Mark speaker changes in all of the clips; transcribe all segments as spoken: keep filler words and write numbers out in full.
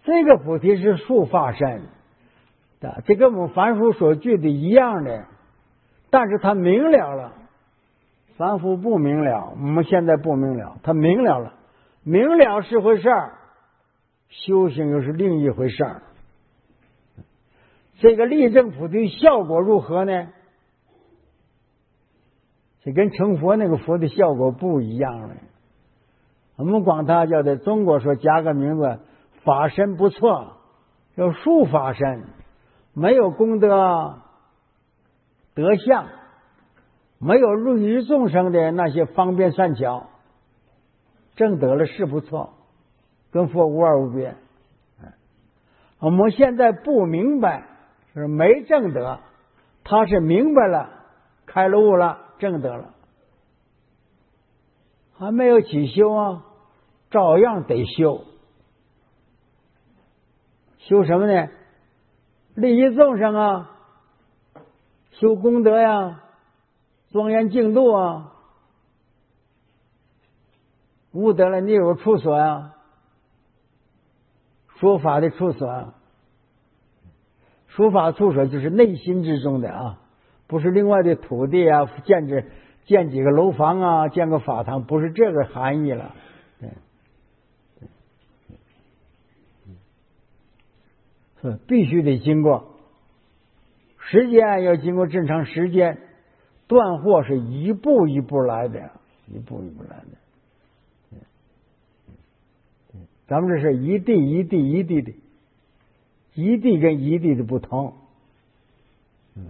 Speaker 1: 这个菩提是速发身的，这跟我们凡夫所具的一样的，但是他明了了，凡夫不明了，我们现在不明了，他明了了，明了是回事儿，修行又是另一回事儿。这个立正菩提效果如何呢？这跟成佛那个佛的效果不一样了。我们管它叫在中国说加个名字，法身不错，叫速法身，没有功德德相，没有入于众生的那些方便善巧，证得了是不错，跟佛无二无别。我们现在不明白，就是没证得，他是明白了，开了悟了，证得了，还没有起修啊，照样得修。修什么呢？利益众生啊，修功德呀，庄严净土啊，悟得了你有处所呀，说法的处所啊，说法处所就是内心之中的啊，不是另外的土地啊，建这建几个楼房啊，建个法堂，不是这个含义了。对，是必须得经过时间，要经过正常时间，断惑是一步一步来的，一步一步来的。咱们这是一地一地一地的，一地跟一地的不同。嗯，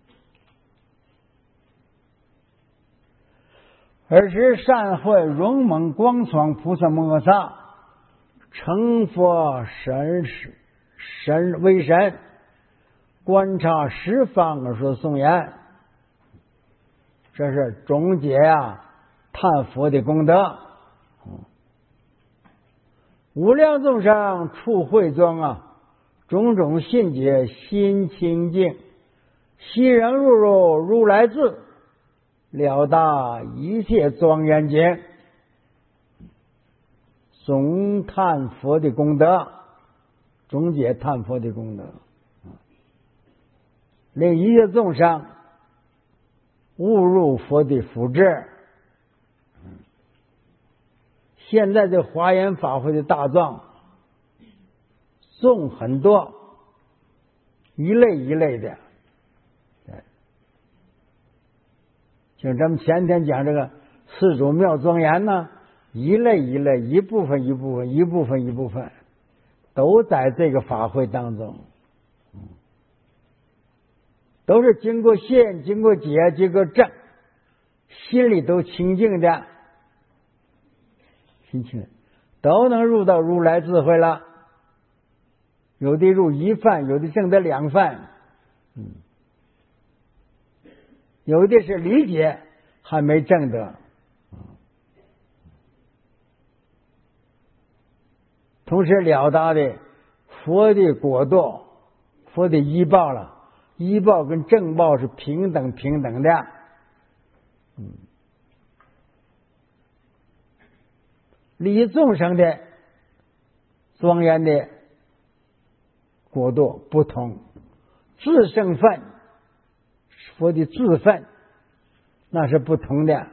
Speaker 1: 尔时善会勇猛光闯菩萨摩诃萨，成佛神神为神，观察十方而说颂言。这是总结啊，叹佛的功德。无量众生处会中啊，种种信解心清净，悉人入入如来智，了达一切庄严经。总叹佛的功德，总结叹佛的功德，令一切众生误入佛的福智。现在这华严法会的大众众很多，一类一类的，像咱们前天讲这个四祖妙庄严呢，一类一类，一部分一部分，一部分一部分，都在这个法会当中，都是经过现，经过解，经过证，心里都清净的，清净都能入到如来智慧了。有的入一份，有的证得两份，嗯，有的是理解还没证得，同时了达的佛的果度，佛的依报了，依报跟正报是平等平等的，嗯，利益众生的庄严的国度不同，自胜分佛的自分那是不同的。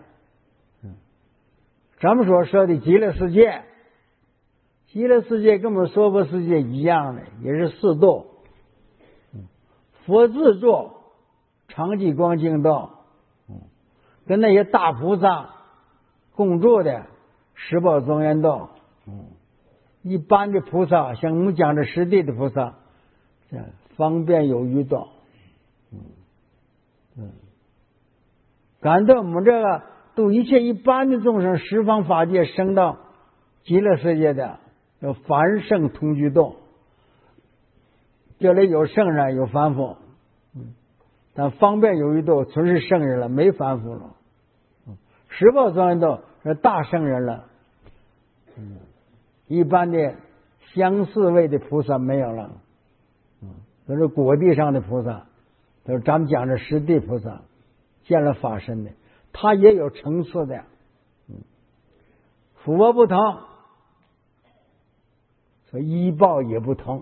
Speaker 1: 咱们所说的极乐世界，极乐世界跟我们娑婆世界一样的，也是四度，佛自作常寂光净土，跟那些大菩萨共住的十宝庄严土。一般的菩萨像我们讲的十地的菩萨，方便有余道，嗯嗯，感到我们这个度一切一般的众生，十方法界升到极乐世界的，有凡圣同居道。这里有圣人有凡夫，嗯，但方便有余道纯是圣人了，没凡夫了。十宝庄严道是大圣人了，嗯，一般的相似位的菩萨没有了。都是果地上的菩萨，都是咱们讲的十地菩萨，见了法身的，他也有层次的，嗯，福报不同， 所以医报也不同。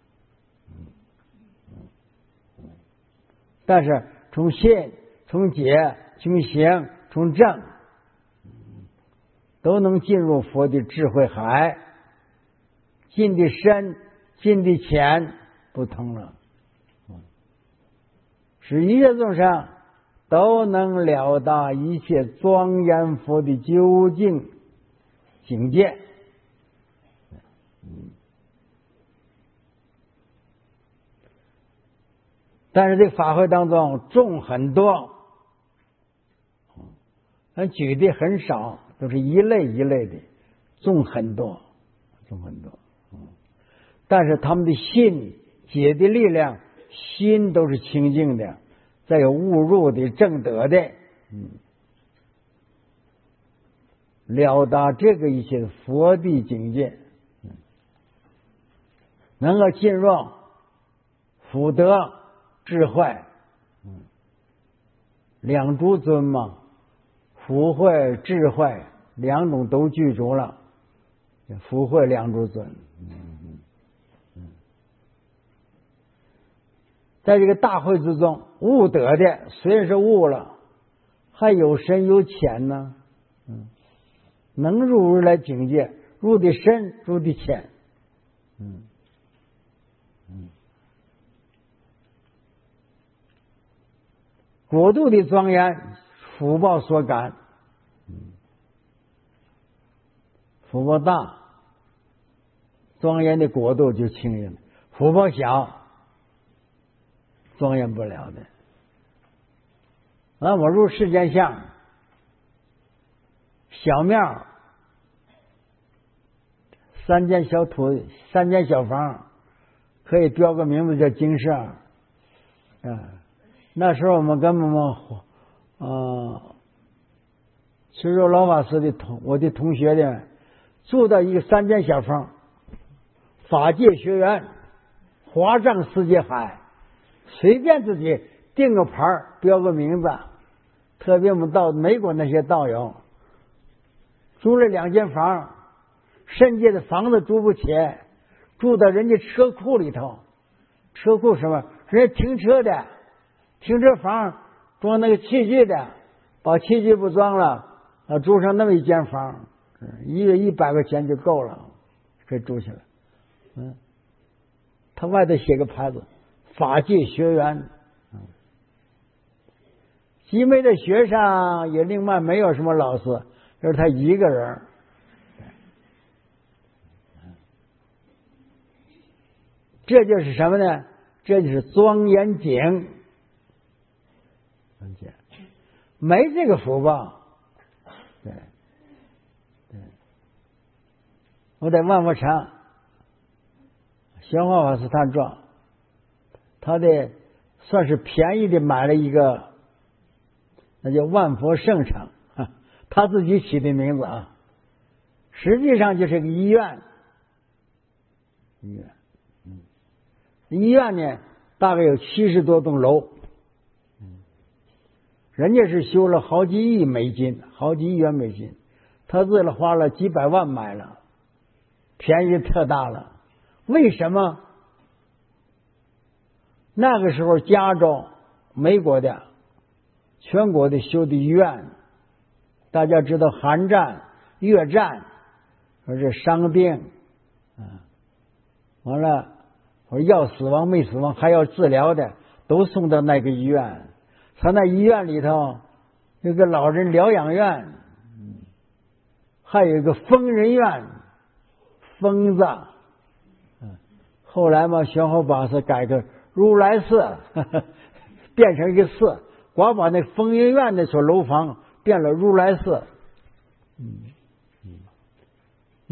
Speaker 1: 但是从信、从解、从行、从证，都能进入佛的智慧海，进的深，进的浅不同了，使一切众生都能了达一切庄严佛的究竟境界。但是这个法会当中众很多，咱举的很少，都是一类一类的，众很多，众很多。但是他们的心解的力量，心都是清净的，再有悟入的正德的，嗯，了达这个一切佛的境界，能够进入福德智慧，嗯，两诸尊嘛，福慧智慧两种都具足了，福慧两诸尊。嗯嗯，在这个大会之中，悟得的虽然是悟了，还有深有浅呢，嗯，能入如来境界，入的深，入的浅，嗯嗯。国度的庄严，福报所感，福报大，庄严的国度就轻盈；福报小，庄严不了的。那我入世间相，小庙，三间小土，三间小房，可以标个名字叫精舍，啊。那时候我们跟我们呃慈州老法师的同我的同学的住到一个三间小房，法界学院，华藏世界海，随便自己定个牌标个名字。特别我们到美国那些道友租了两间房，甚至的房子租不起，住到人家车库里头。车库什么？人家停车的停车房装那个器具的，把器具不装了，啊，租上那么一间房，一月一百块钱就够了，可以住起来。嗯，他外头写个牌子，法界学员。嗯，集美的学上也另外没有什么老师，就是他一个人。这就是什么呢？这就是庄严景。没这个福报，对对，我在万佛禅，玄化法师他撞，他的算是便宜的买了一个，那叫万佛圣城，他自己起的名字啊，实际上就是个医院。医院，嗯，医院呢大概有七十多栋楼。人家是修了好几亿美金，好几亿元美金，他自己花了几百万买了，便宜特大了。为什么？那个时候加州、美国的、全国的修的医院，大家知道韩战、越战，说是伤病，啊，完了，我要死亡没死亡还要治疗的，都送到那个医院。他那医院里头有个老人疗养院，还有一个疯人院，疯子。后来嘛，玄化法师改个如来寺，变成一个寺，光把那疯人院那所楼房变了如来寺。嗯。